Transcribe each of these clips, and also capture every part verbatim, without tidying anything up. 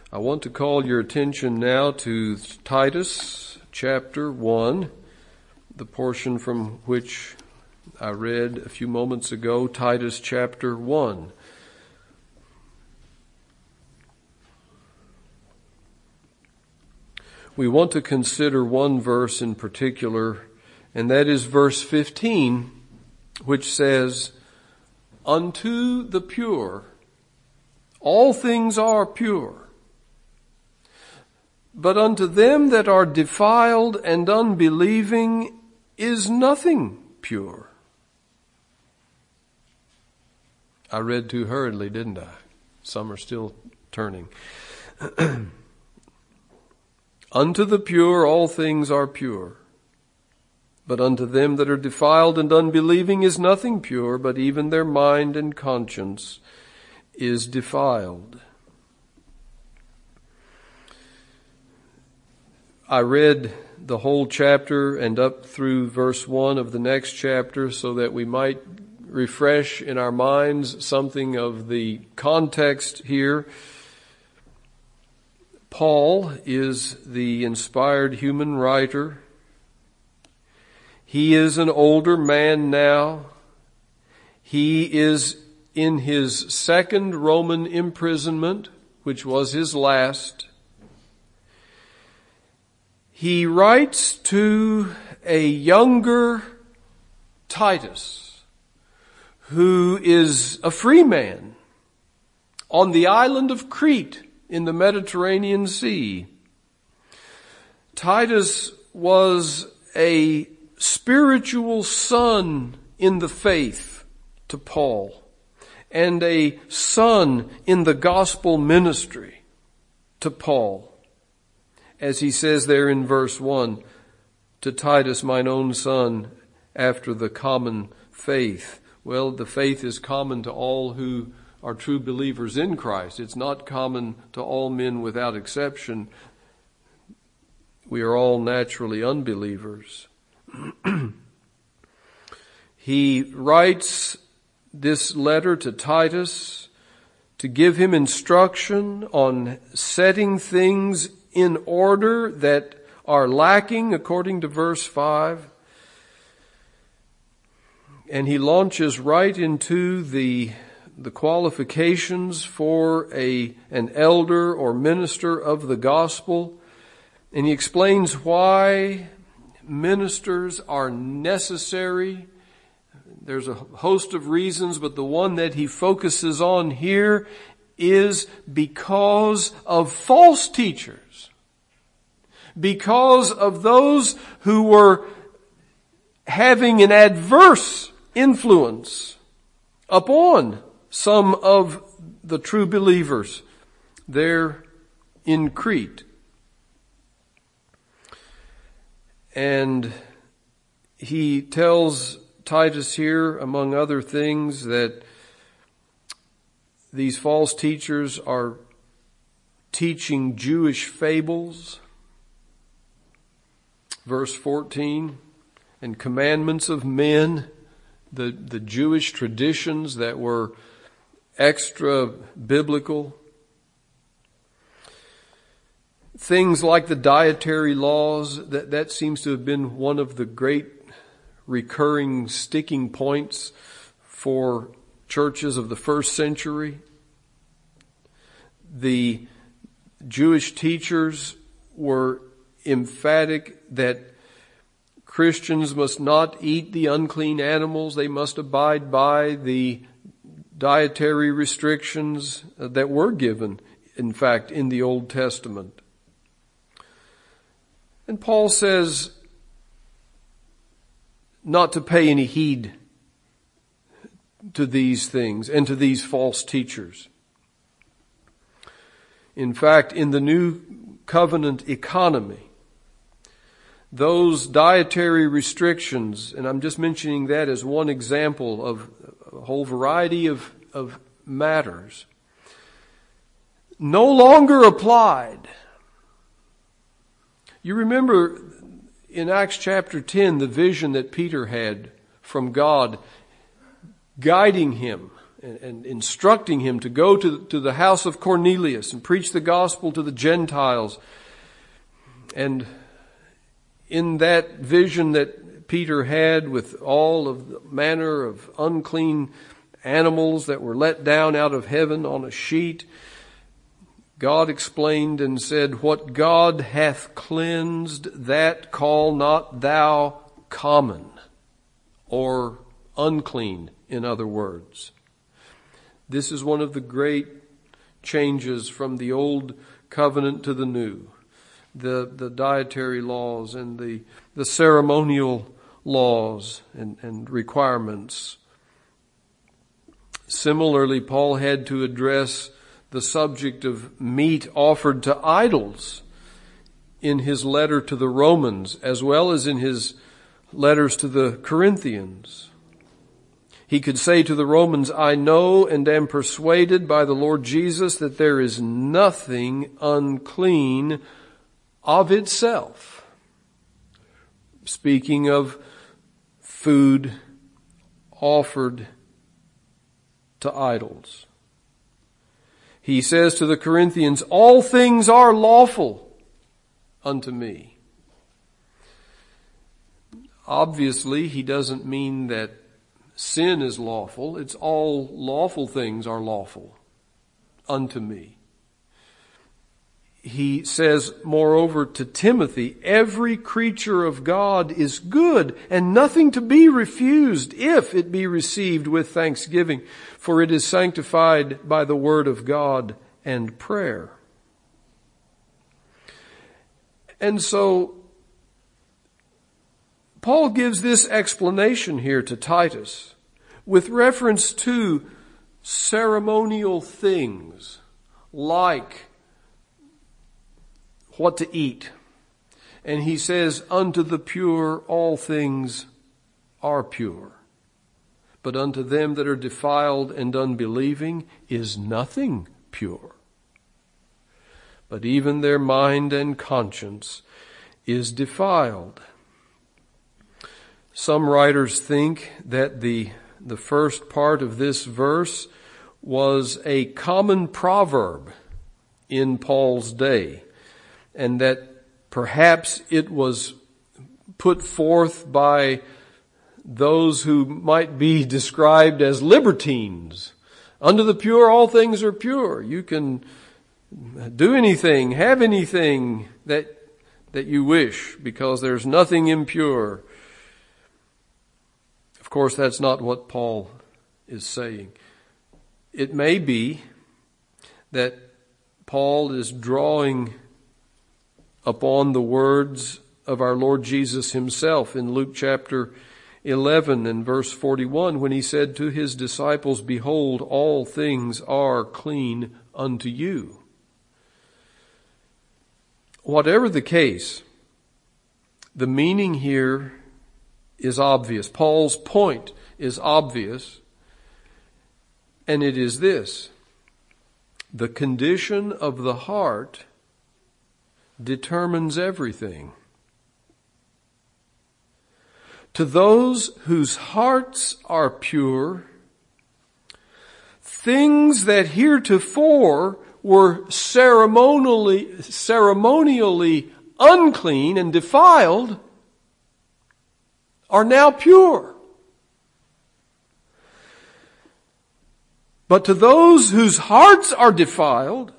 I want to call your attention now to Titus chapter one, the portion from which I read a few moments ago, Titus chapter one. We want to consider one verse in particular, and that is verse fifteen, which says, "Unto the pure, all things are pure. But unto them that are defiled and unbelieving is nothing pure." I read too hurriedly, didn't I? Some are still turning. Unto the pure all things are pure. But unto them that are defiled and unbelieving is nothing pure, but even their mind and conscience is defiled. I read the whole chapter and up through verse one of the next chapter so that we might refresh in our minds something of the context here. Paul is the inspired human writer. He is an older man now. He is in his second Roman imprisonment, which was his last. He writes to a younger Titus, who is a free man on the island of Crete in the Mediterranean Sea. Titus was a spiritual son in the faith to Paul, and a son in the gospel ministry to Paul. As he says there in verse one, "To Titus, mine own son, after the common faith." Well, the faith is common to all who are true believers in Christ. It's not common to all men without exception. We are all naturally unbelievers. He writes this letter to Titus to give him instruction on setting things in order that are lacking, according to verse five. And he launches right into the the qualifications for a an elder or minister of the gospel. And he explains why ministers are necessary. There's a host of reasons, but the one that he focuses on here is because of false teachers. Because of those who were having an adverse influence upon some of the true believers there in Crete. And he tells Titus here, among other things, that these false teachers are teaching Jewish fables. Verse fourteen, and commandments of men, the, the Jewish traditions that were extra biblical. Things like the dietary laws, that, that seems to have been one of the great recurring sticking points for churches of the first century. The Jewish teachers were emphatic that Christians must not eat the unclean animals. They must abide by the dietary restrictions that were given, in fact, in the Old Testament. And Paul says not to pay any heed to these things and to these false teachers. In fact, in the New Covenant economy, those dietary restrictions, and I'm just mentioning that as one example of a whole variety of, of matters, no longer applied. You remember in Acts chapter ten, the vision that Peter had from God guiding him and, and instructing him to go to, to the house of Cornelius and preach the gospel to the Gentiles. And in that vision that Peter had with all of the manner of unclean animals that were let down out of heaven on a sheet, God explained and said, "What God hath cleansed, that call not thou common," or unclean, in other words. This is one of the great changes from the old covenant to the new. The, the dietary laws and the, the ceremonial laws and, and requirements. Similarly, Paul had to address the subject of meat offered to idols in his letter to the Romans, as well as in his letters to the Corinthians. He could say to the Romans, "I know and am persuaded by the Lord Jesus that there is nothing unclean of itself." Speaking of food offered to idols. He says to the Corinthians, "All things are lawful unto me." Obviously, he doesn't mean that sin is lawful. It's all lawful things are lawful unto me. He says, moreover, to Timothy, "Every creature of God is good and nothing to be refused if it be received with thanksgiving, for it is sanctified by the word of God and prayer." And so, Paul gives this explanation here to Titus with reference to ceremonial things like what to eat. And he says, "Unto the pure all things are pure. But unto them that are defiled and unbelieving is nothing pure. But even their mind and conscience is defiled." Some writers think that the, the first part of this verse was a common proverb in Paul's day, and that perhaps it was put forth by those who might be described as libertines. Unto the pure, all things are pure. You can do anything, have anything that, that you wish, because there's nothing impure. Of course, that's not what Paul is saying. It may be that Paul is drawing upon the words of our Lord Jesus himself in Luke chapter eleven and verse forty-one, when he said to his disciples, "Behold, all things are clean unto you." Whatever the case, the meaning here is obvious. Paul's point is obvious, and it is this: the condition of the heart determines everything. To those whose hearts are pure, things that heretofore were ceremonially, ceremonially unclean and defiled are now pure. But to those whose hearts are defiled,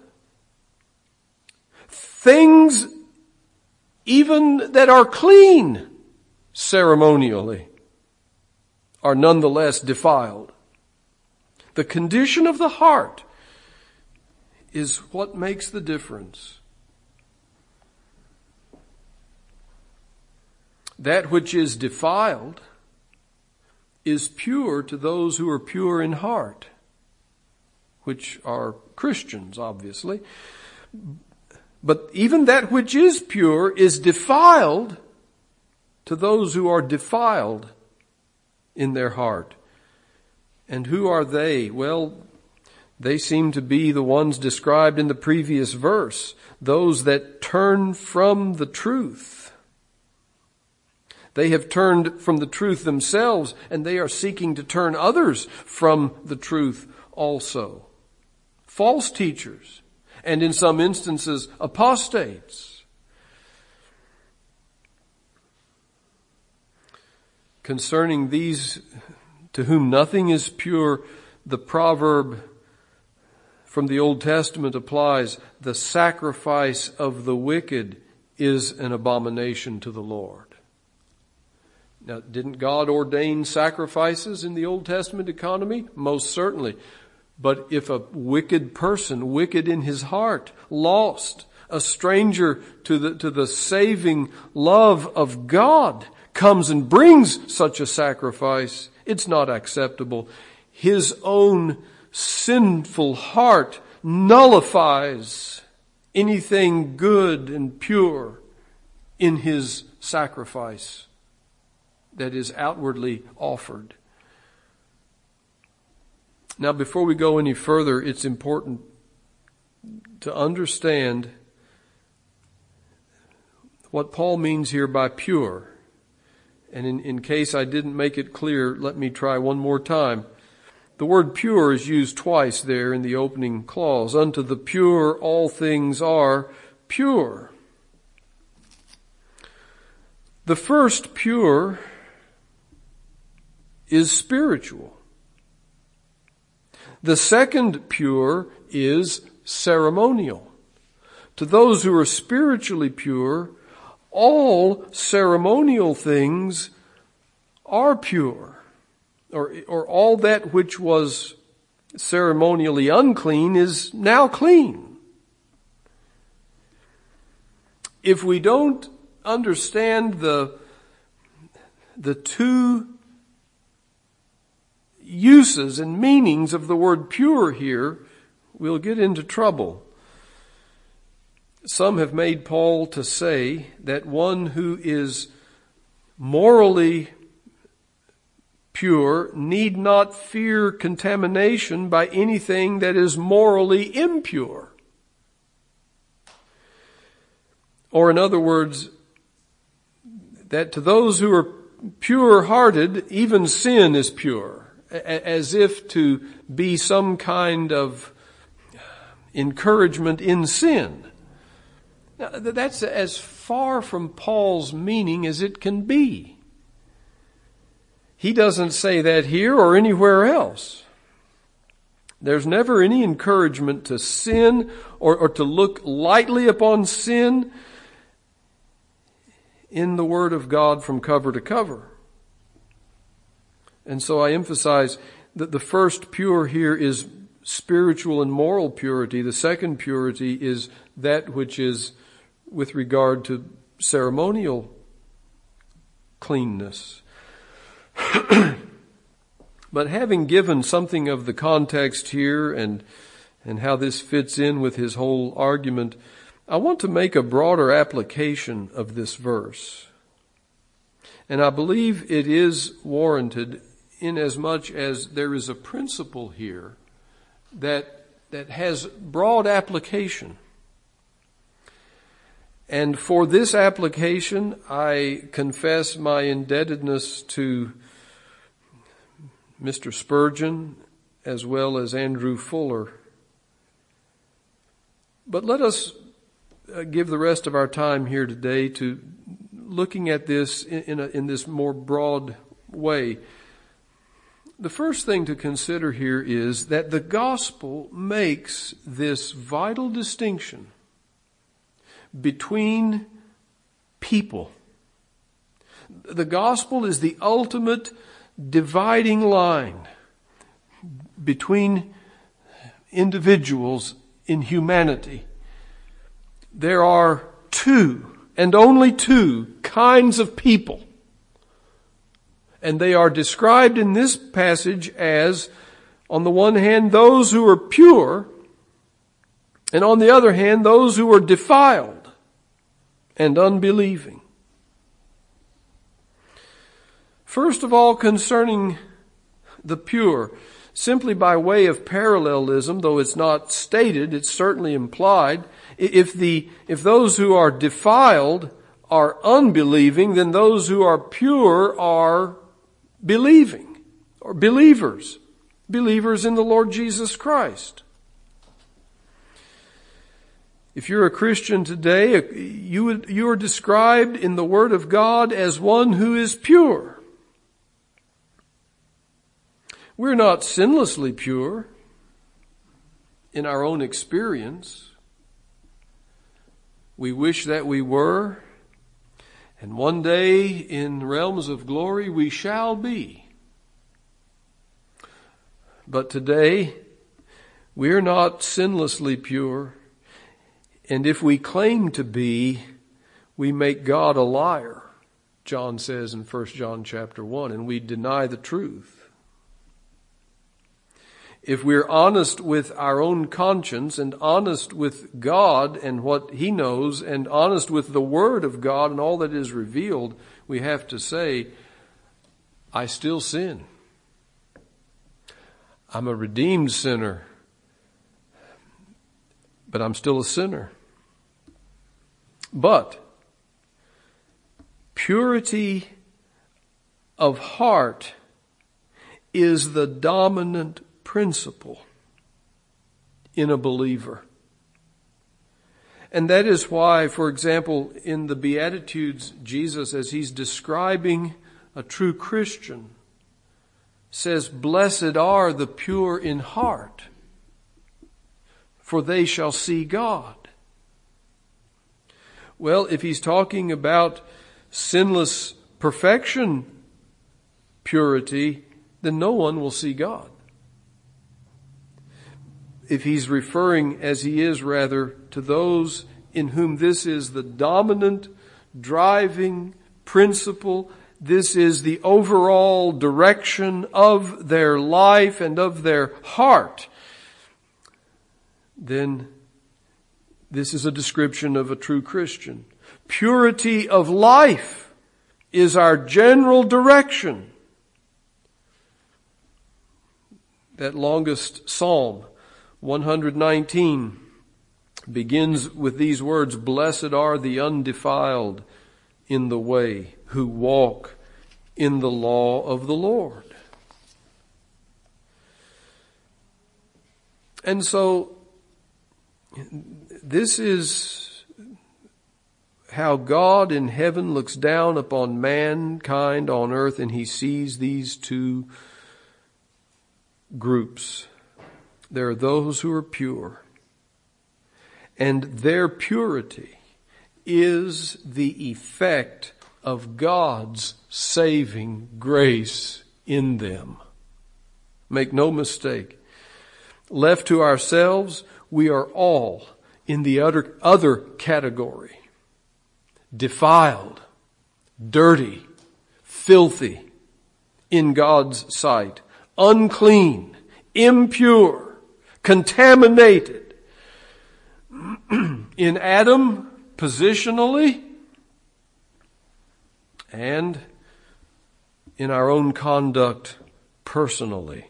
things even that are clean ceremonially are nonetheless defiled. The condition of the heart is what makes the difference. That which is defiled is pure to those who are pure in heart, which are Christians, obviously. But even that which is pure is defiled to those who are defiled in their heart. And who are they? Well, they seem to be the ones described in the previous verse, those that turn from the truth, They have turned from the truth themselves, and they are seeking to turn others from the truth also. False teachers, and in some instances, apostates. Concerning these to whom nothing is pure, the proverb from the Old Testament applies, the sacrifice of the wicked is an abomination to the Lord. Now, didn't God ordain sacrifices in the Old Testament economy? Most certainly. But if a wicked person, wicked in his heart, lost, a stranger to the, to the saving love of God, comes and brings such a sacrifice, it's not acceptable. His own sinful heart nullifies anything good and pure in his sacrifice that is outwardly offered. Now, before we go any further, it's important to understand what Paul means here by pure. And in, in case I didn't make it clear, let me try one more time. The word pure is used twice there in the opening clause. Unto the pure all things are pure. The first pure is spiritual. The second pure is ceremonial. To those who are spiritually pure, all ceremonial things are pure. Or, or all that which was ceremonially unclean is now clean. If we don't understand the, the two uses and meanings of the word pure here, we'll get into trouble. Some have made Paul to say that one who is morally pure need not fear contamination by anything that is morally impure. Or in other words, that to those who are pure-hearted, even sin is pure, as if to be some kind of encouragement in sin. Now, that's as far from Paul's meaning as it can be. He doesn't say that here or anywhere else. There's never any encouragement to sin or, or to look lightly upon sin in the Word of God from cover to cover. And so I emphasize that the first pure here is spiritual and moral purity. The second purity is that which is with regard to ceremonial cleanness. But having given something of the context here and and how this fits in with his whole argument, I want to make a broader application of this verse. And I believe it is warranted inasmuch as there is a principle here that that has broad application. And for this application, I confess my indebtedness to Mister Spurgeon as well as Andrew Fuller. But let us give the rest of our time here today to looking at this in, a, in this more broad way. The first thing to consider here is that the gospel makes this vital distinction between people. The gospel is the ultimate dividing line between individuals in humanity. There are two, and only two, kinds of people. And they are described in this passage as, on the one hand, those who are pure, and on the other hand, those who are defiled and unbelieving. First of all, concerning the pure, simply by way of parallelism, though it's not stated, it's certainly implied, if the, if those who are defiled are unbelieving than those who are pure are believing, or believers, believers in the Lord Jesus Christ. If you're a Christian today, you would, you are described in the Word of God as one who is pure. We're not sinlessly pure in our own experience. We wish that we were, and one day in realms of glory we shall be. But today we're not sinlessly pure, and if we claim to be, we make God a liar, John says in First John chapter one, and we deny the truth. If we're honest with our own conscience and honest with God and what He knows and honest with the Word of God and all that is revealed, we have to say, I still sin. I'm a redeemed sinner, but I'm still a sinner. But purity of heart is the dominant principle in a believer. And that is why, for example, in the Beatitudes, Jesus, as He's describing a true Christian, says, "Blessed are the pure in heart, for they shall see God." Well, if He's talking about sinless perfection, purity, then no one will see God. If He's referring, as He is rather, to those in whom this is the dominant, driving principle, this is the overall direction of their life and of their heart, then this is a description of a true Christian. Purity of life is our general direction. That longest psalm, one nineteen, begins with these words, "Blessed are the undefiled in the way, who walk in the law of the Lord." And so, this is how God in heaven looks down upon mankind on earth, and He sees these two groups. There are those who are pure, and their purity is the effect of God's saving grace in them. Make no mistake. Left to ourselves, we are all in the other, other category. Defiled, dirty, filthy in God's sight, unclean, impure, contaminated. In Adam, positionally, and in our own conduct personally.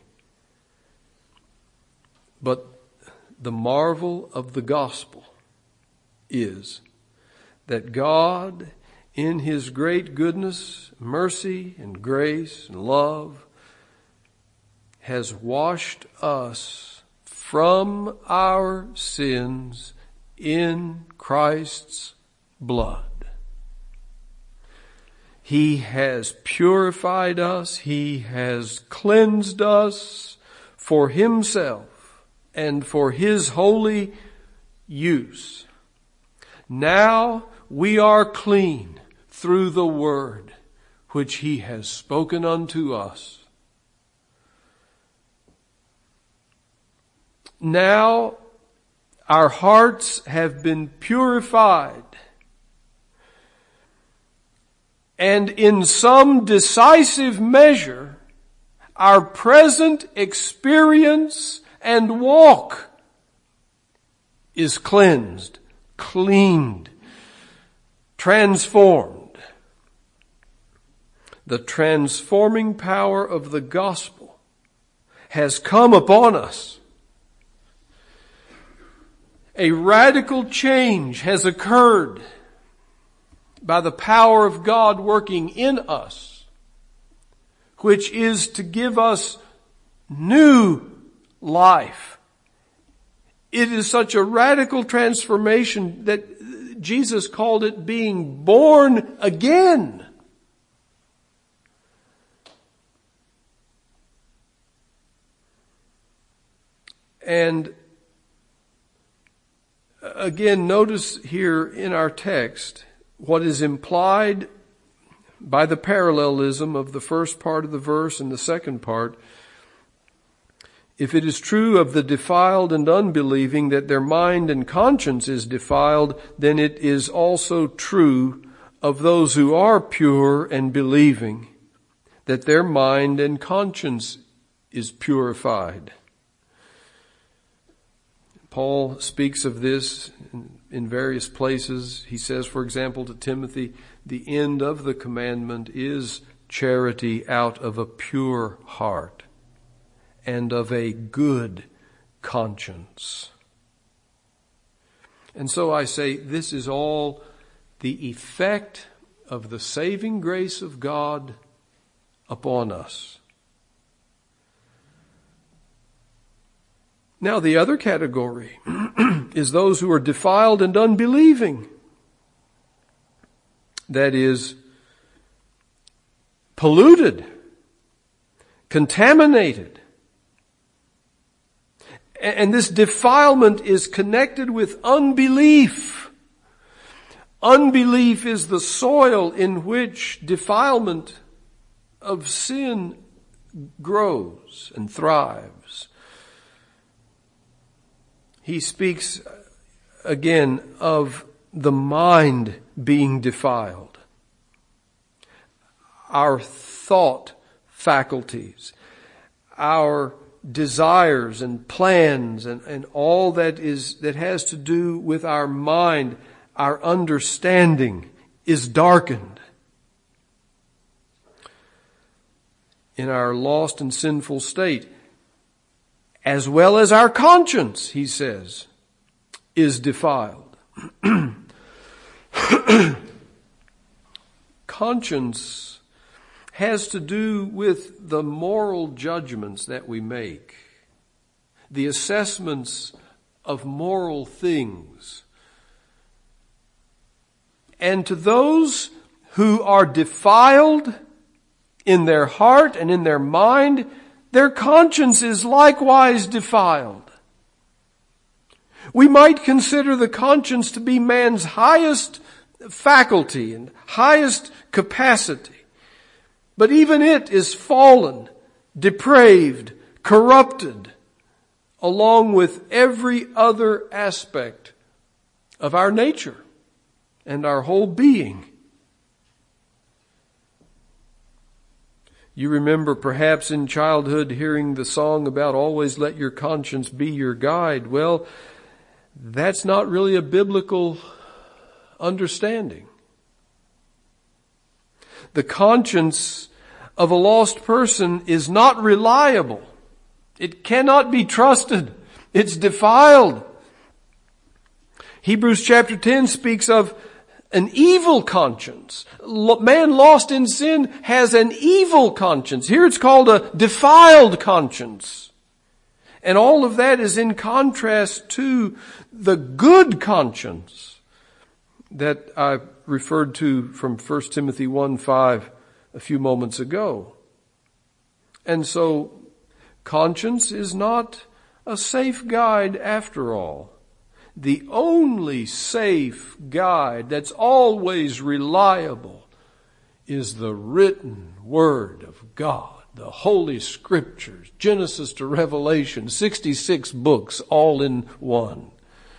But the marvel of the gospel is that God, in His great goodness, mercy, and grace, and love, has washed us from our sins in Christ's blood. He has purified us. He has cleansed us for Himself and for His holy use. Now we are clean through the word which He has spoken unto us. Now our hearts have been purified, and in some decisive measure, our present experience and walk is cleansed, cleaned, transformed. The transforming power of the gospel has come upon us. A radical change has occurred. by the power of God working in us, which is to give us new life. It is such a radical transformation that Jesus called it being born again. And again, notice here in our text what is implied by the parallelism of the first part of the verse and the second part. If it is true of the defiled and unbelieving that their mind and conscience is defiled, then it is also true of those who are pure and believing that their mind and conscience is purified. Paul speaks of this in various places. He says, for example, to Timothy, the end of the commandment is charity out of a pure heart and of a good conscience. And so I say, this is all the effect of the saving grace of God upon us. Now the other category is those who are defiled and unbelieving. That is, polluted, contaminated. And this defilement is connected with unbelief. Unbelief is the soil in which defilement of sin grows and thrives. He speaks again of the mind being defiled. Our thought faculties, our desires and plans and, and all that is that has to do with our mind, our understanding is darkened. In our lost and sinful state, as well as our conscience, he says, is defiled. Conscience has to do with the moral judgments that we make, the assessments of moral things. And to those who are defiled in their heart and in their mind, their conscience is likewise defiled. We might consider the conscience to be man's highest faculty and highest capacity. But even it is fallen, depraved, corrupted, along with every other aspect of our nature and our whole being. You remember perhaps in childhood hearing the song about always let your conscience be your guide. Well, that's not really a biblical understanding. The conscience of a lost person is not reliable. It cannot be trusted. It's defiled. Hebrews chapter ten speaks of an evil conscience. Man lost in sin has an evil conscience. Here it's called a defiled conscience. And all of that is in contrast to the good conscience that I referred to from First Timothy one five a few moments ago. And so conscience is not a safe guide after all. The only safe guide that's always reliable is the written Word of God, the Holy Scriptures, Genesis to Revelation, sixty-six books all in one.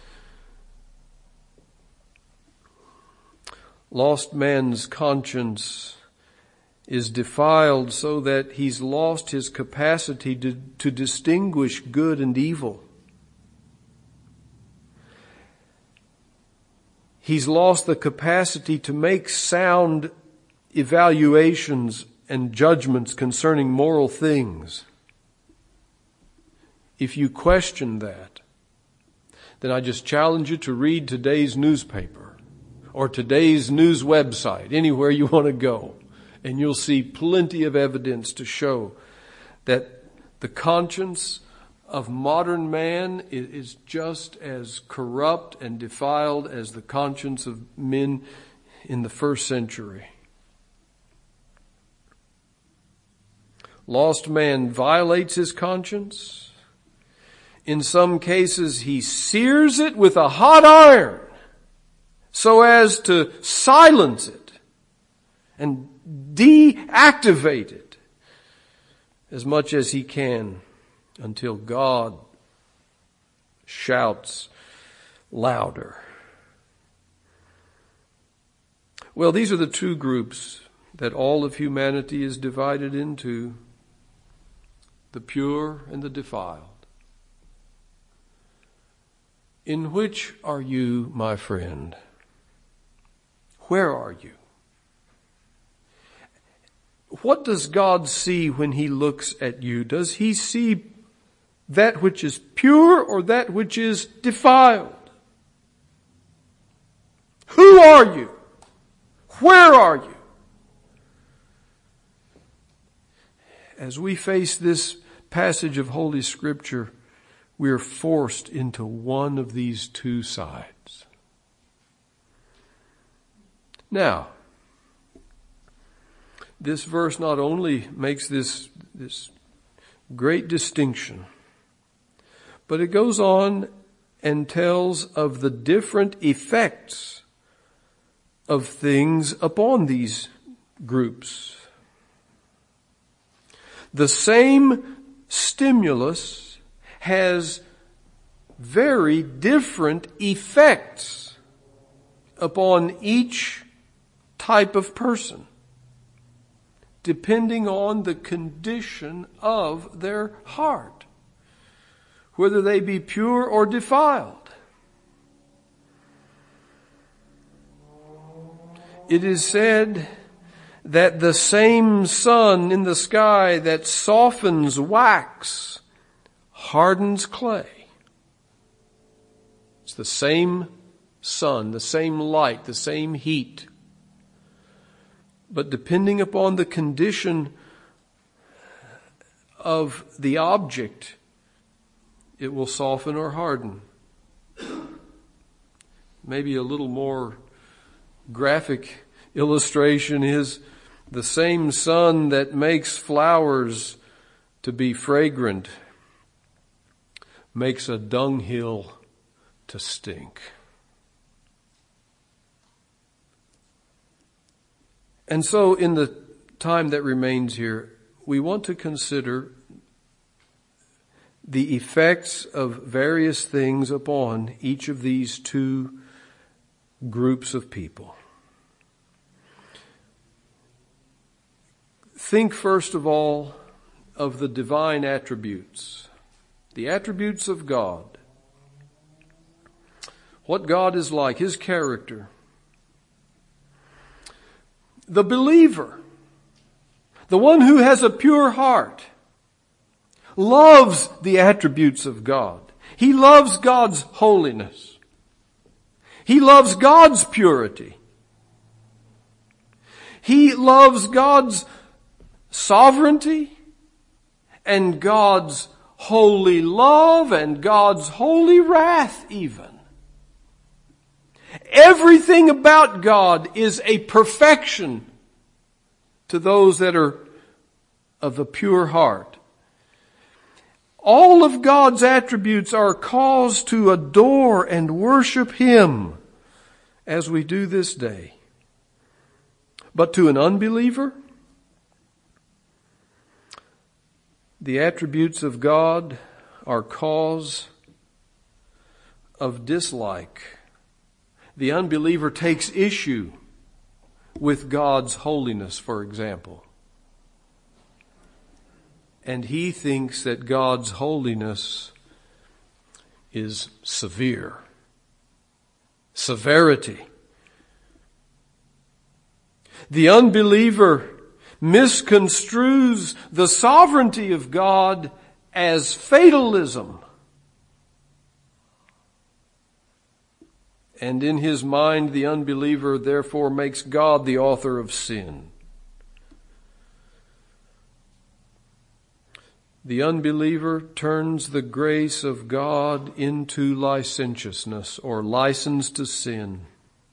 Lost man's conscience is defiled so that he's lost his capacity to, to distinguish good and evil. He's lost the capacity to make sound evaluations and judgments concerning moral things. If you question that, then I just challenge you to read today's newspaper or today's news website, anywhere you want to go, and you'll see plenty of evidence to show that the conscience of modern man is just as corrupt and defiled as the conscience of men in the first century. Lost man violates his conscience. In some cases, he sears it with a hot iron so as to silence it and deactivate it as much as he can until God shouts louder. Well, these are the two groups that all of humanity is divided into: the pure and the defiled. In which are you, my friend? Where are you? What does God see when He looks at you? Does He see that which is pure or that which is defiled? Who are you? Where are you? As we face this passage of Holy Scripture, we are forced into one of these two sides. Now, this verse not only makes this, this great distinction, but it goes on and tells of the different effects of things upon these groups. The same stimulus has very different effects upon each type of person, depending on the condition of their heart, whether they be pure or defiled. It is said that the same sun in the sky that softens wax hardens clay. It's the same sun, the same light, the same heat. But depending upon the condition of the object, it will soften or harden. Maybe a little more graphic illustration is the same sun that makes flowers to be fragrant makes a dunghill to stink. And so in the time that remains here, we want to consider the effects of various things upon each of these two groups of people. Think first of all of the divine attributes, the attributes of God, what God is like, His character. The believer, the one who has a pure heart, loves the attributes of God. He loves God's holiness. He loves God's purity. He loves God's sovereignty and God's holy love and God's holy wrath even. Everything about God is a perfection to those that are of a pure heart. All of God's attributes are cause to adore and worship Him as we do this day. But to an unbeliever, the attributes of God are cause of dislike. The unbeliever takes issue with God's holiness, for example. And he thinks that God's holiness is severe. Severity. The unbeliever misconstrues the sovereignty of God as fatalism. and in his mind the unbeliever therefore makes God the author of sin. The unbeliever turns the grace of God into licentiousness or license to sin.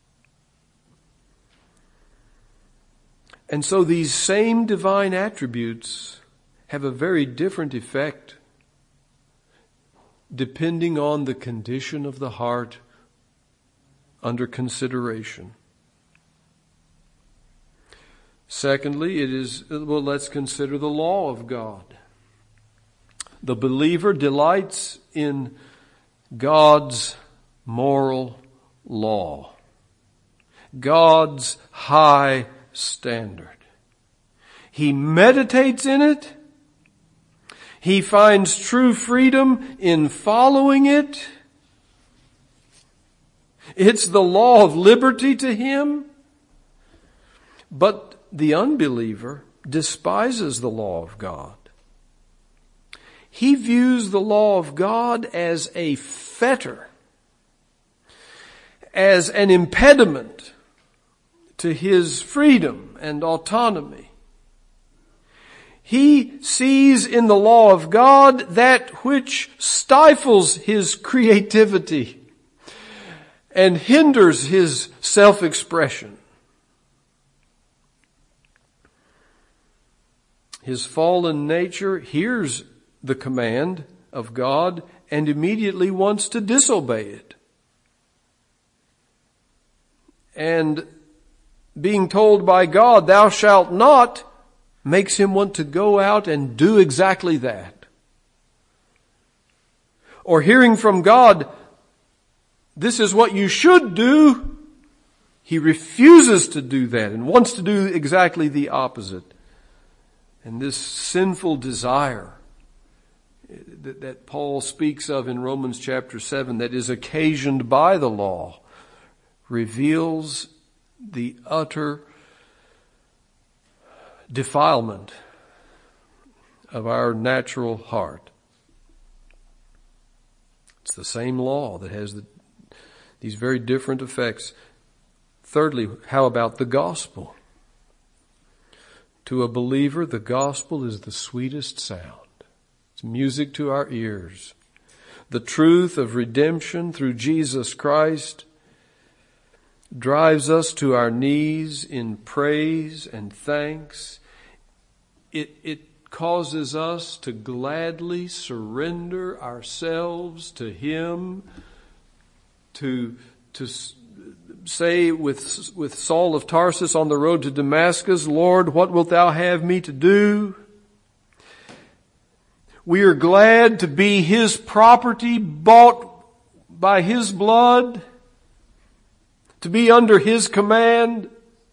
And so these same divine attributes have a very different effect depending on the condition of the heart under consideration. Secondly, it is, well, let's consider the law of God. The believer delights in God's moral law, God's high standard. He meditates in it. He finds true freedom in following it. It's the law of liberty to him. But the unbeliever despises the law of God. He views the law of God as a fetter, as an impediment to his freedom and autonomy. He sees in the law of God that which stifles his creativity and hinders his self-expression. His fallen nature hears the command of God and immediately wants to disobey it. And being told by God, "Thou shalt not," makes him want to go out and do exactly that. Or hearing from God, "This is what you should do," he refuses to do that and wants to do exactly the opposite. And this sinful desire that, that Paul speaks of in Romans chapter seven, that is occasioned by the law, reveals the utter defilement of our natural heart. It's the same law that has the, these very different effects. Thirdly, how about the gospel? To a believer, the gospel is the sweetest sound. It's music to our ears. The truth of redemption through Jesus Christ drives us to our knees in praise and thanks. It, it causes us to gladly surrender ourselves to Him, to, to say with, with Saul of Tarsus on the road to Damascus, "Lord, what wilt thou have me to do?" We are glad to be His property, bought by His blood, to be under His command.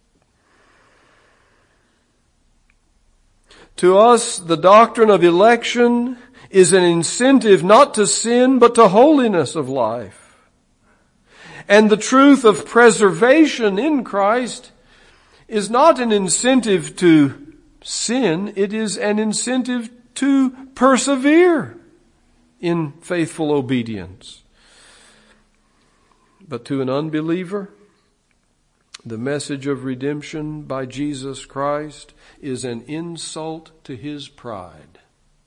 To us, the doctrine of election is an incentive not to sin, but to holiness of life. And the truth of preservation in Christ is not an incentive to sin, it is an incentive to persevere in faithful obedience. But to an unbeliever, the message of redemption by Jesus Christ is an insult to his pride.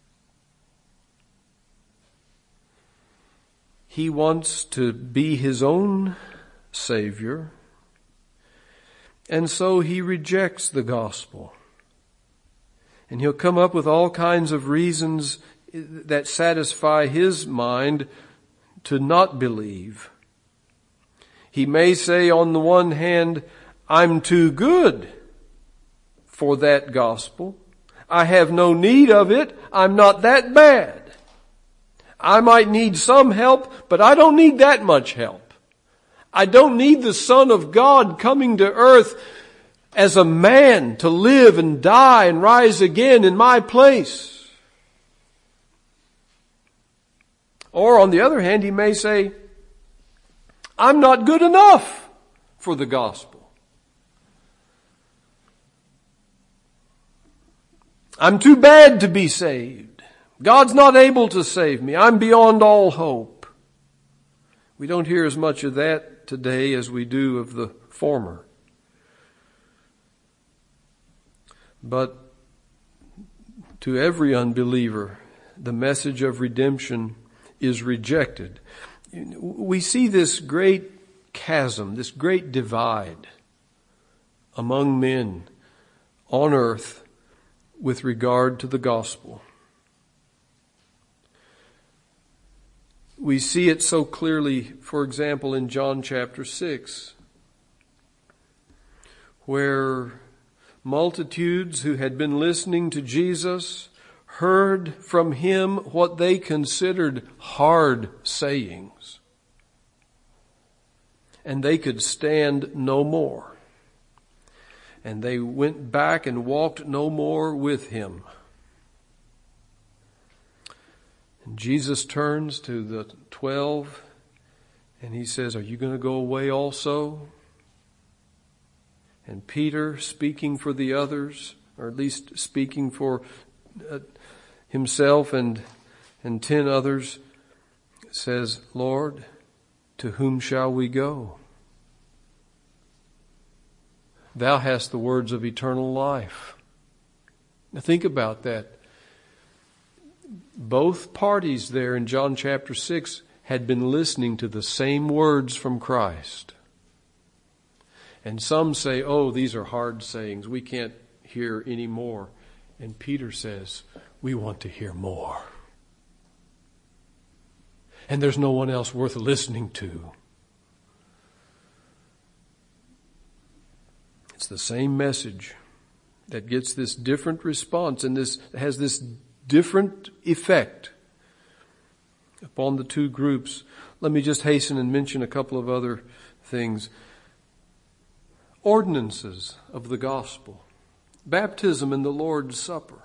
He wants to be his own Savior, and so he rejects the gospel. And he'll come up with all kinds of reasons that satisfy his mind to not believe. He may say, on the one hand, "I'm too good for that gospel. I have no need of it. I'm not that bad. I might need some help, but I don't need that much help. I don't need the Son of God coming to earth as a man to live and die and rise again in my place." Or on the other hand, he may say, "I'm not good enough for the gospel. I'm too bad to be saved. God's not able to save me. I'm beyond all hope." We don't hear as much of that today as we do of the former. But to every unbeliever, the message of redemption is rejected. We see this great chasm, this great divide among men on earth with regard to the gospel. We see it so clearly, for example, in John chapter six, where multitudes who had been listening to Jesus heard from him what they considered hard sayings, and they could stand no more. And they went back and walked no more with him. And Jesus turns to the twelve and he says, "Are you going to go away also?" And Peter, speaking for the others, or at least speaking for uh, himself and and ten others, says, "Lord, to whom shall we go? Thou hast the words of eternal life." Now think about that. Both parties there in John chapter six had been listening to the same words from Christ. And some say, "Oh, these are hard sayings. We can't hear any more." And Peter says, "We want to hear more. And there's no one else worth listening to." It's the same message that gets this different response, and this has this different effect upon the two groups. Let me just hasten and mention a couple of other things. Ordinances of the gospel. Baptism and the Lord's Supper.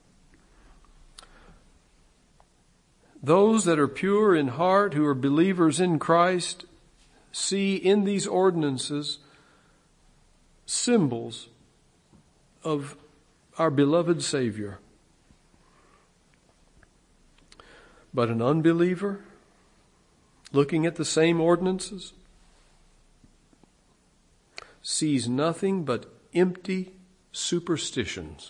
Those that are pure in heart, who are believers in Christ, see in these ordinances symbols of our beloved Savior. But an unbeliever, looking at the same ordinances, sees nothing but empty superstitions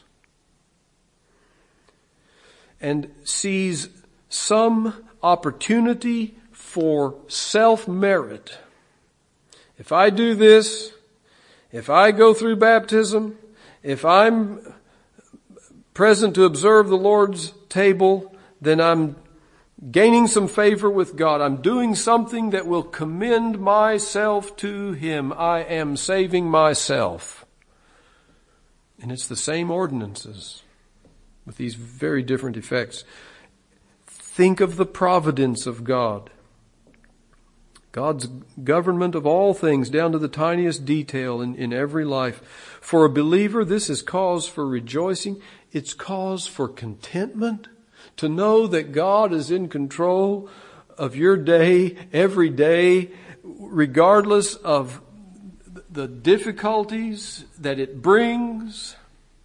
and sees some opportunity for self-merit. If I do this, if I go through baptism, if I'm present to observe the Lord's table, then I'm gaining some favor with God. I'm doing something that will commend myself to Him. I am saving myself. And it's the same ordinances with these very different effects. Think of the providence of God. God's government of all things, down to the tiniest detail in, in every life. For a believer, this is cause for rejoicing. It's cause for contentment. To know that God is in control of your day, every day, regardless of the difficulties that it brings.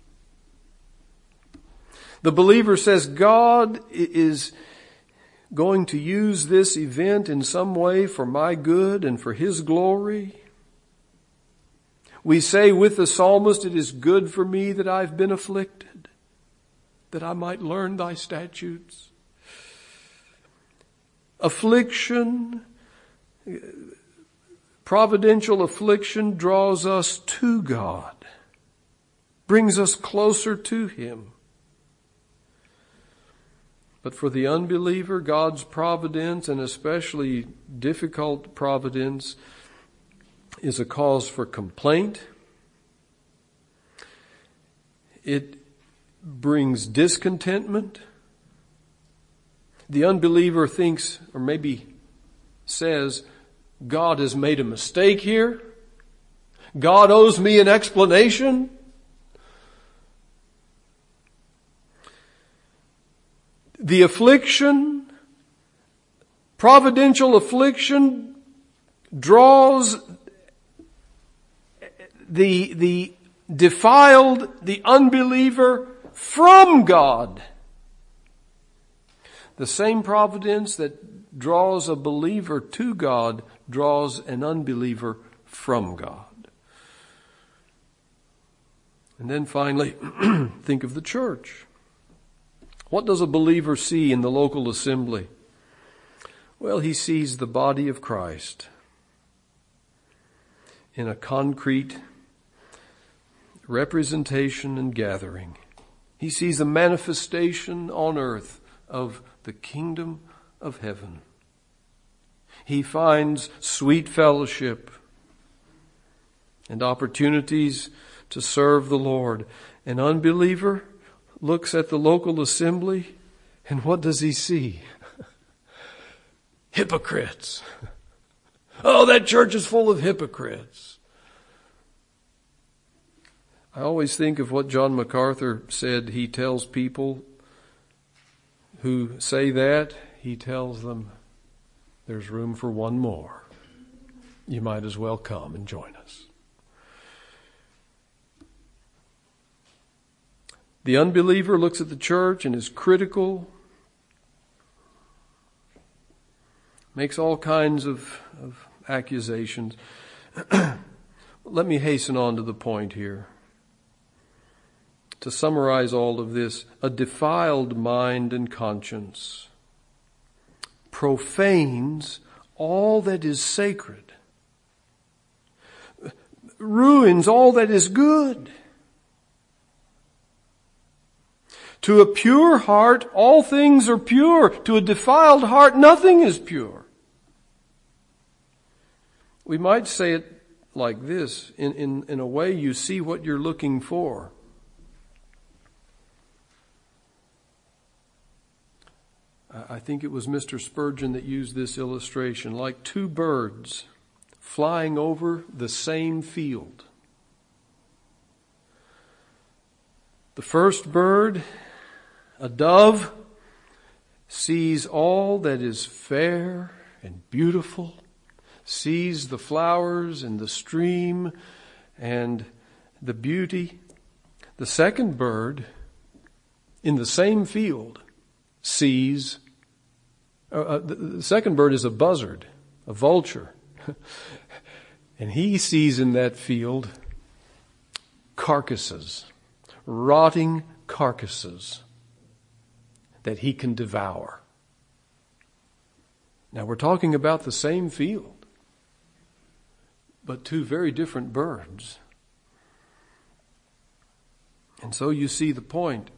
The believer says God is going to use this event in some way for my good and for His glory. We say with the psalmist, "It is good for me that I've been afflicted, that I might learn thy statutes." Affliction, providential affliction, draws us to God, brings us closer to Him. But for the unbeliever, God's providence, and especially difficult providence, is a cause for complaint. It brings discontentment. The unbeliever thinks, or maybe says, God has made a mistake here. God owes me an explanation. The affliction, providential affliction, draws the, the defiled, the unbeliever from God. The same providence that draws a believer to God draws an unbeliever from God. And then finally, think of the church. What does a believer see in the local assembly? Well, he sees the body of Christ in a concrete representation and gathering. He sees a manifestation on earth of the kingdom of heaven. He finds sweet fellowship and opportunities to serve the Lord. An unbeliever looks at the local assembly, and what does he see? Hypocrites. Oh, that church is full of hypocrites. I always think of what John MacArthur said. He tells people who say that, he tells them, there's room for one more. You might as well come and join us. The unbeliever looks at the church and is critical, makes all kinds of, of accusations. Let me hasten on to the point here. To summarize all of this, a defiled mind and conscience profanes all that is sacred, ruins all that is good. To a pure heart, all things are pure. To a defiled heart, nothing is pure. We might say it like this. In, in, in a way, you see what you're looking for. I think it was Mister Spurgeon that used this illustration. Like two birds flying over the same field. The first bird, a dove, sees all that is fair and beautiful, sees the flowers and the stream and the beauty. The second bird, in the same field, sees, uh, the, the second bird is a buzzard, a vulture, and he sees in that field carcasses, rotting carcasses that he can devour. Now we're talking about the same field, but two very different birds. And so you see the point.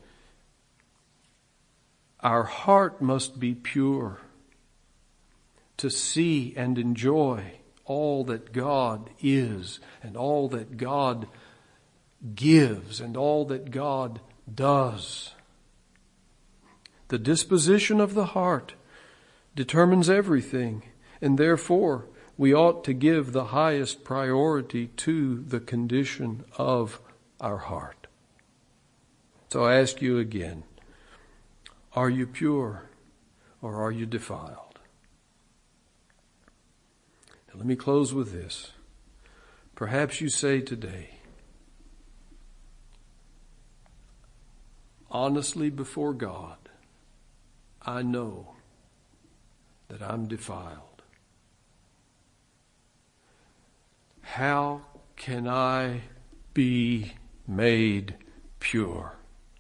Our heart must be pure to see and enjoy all that God is and all that God gives and all that God does. The disposition of the heart determines everything, and therefore we ought to give the highest priority to the condition of our heart. So I ask you again, are you pure or are you defiled? Now let me close with this. Perhaps you say today, honestly before God, I know that I'm defiled. How can I be made pure?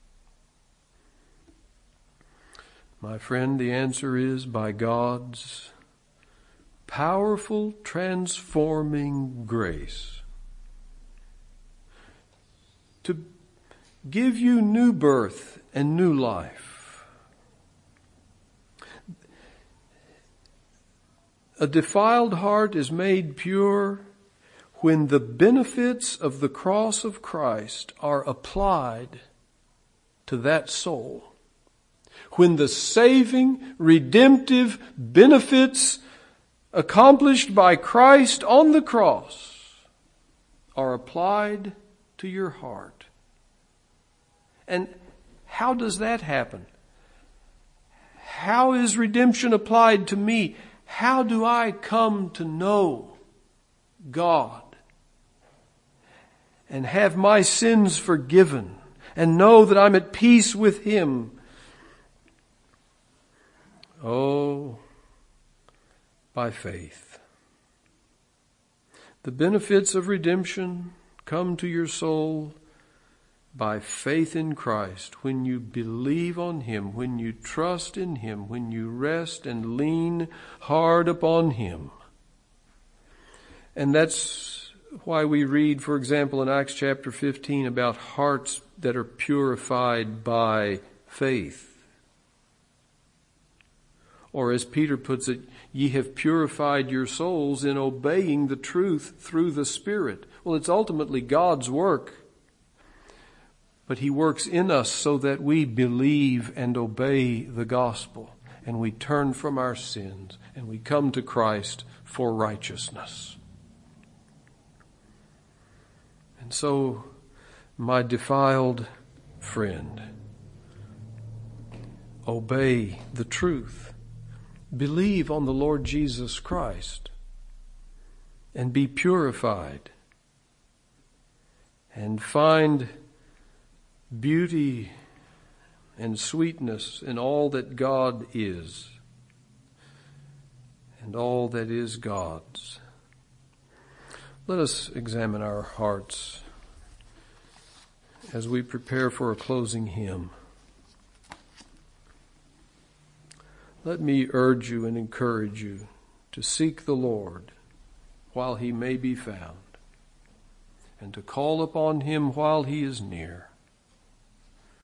My friend, the answer is by God's powerful transforming grace to give you new birth and new life. A defiled heart is made pure when the benefits of the cross of Christ are applied to that soul. When the saving, redemptive benefits accomplished by Christ on the cross are applied to your heart. And how does that happen? How is redemption applied to me? How do I come to know God and have my sins forgiven and know that I'm at peace with Him? Oh, by faith. The benefits of redemption come to your soul by faith in Christ. When you believe on Him, when you trust in Him, when you rest and lean hard upon Him. And that's why we read, for example, in Acts chapter fifteen about hearts that are purified by faith. Or as Peter puts it, ye have purified your souls in obeying the truth through the Spirit. Well, it's ultimately God's work. But He works in us so that we believe and obey the gospel. And we turn from our sins and we come to Christ for righteousness. And so, my defiled friend, obey the truth. Believe on the Lord Jesus Christ and be purified and find beauty and sweetness in all that God is and all that is God's. Let us examine our hearts as we prepare for a closing hymn. Let me urge you and encourage you to seek the Lord while He may be found, and to call upon Him while He is near.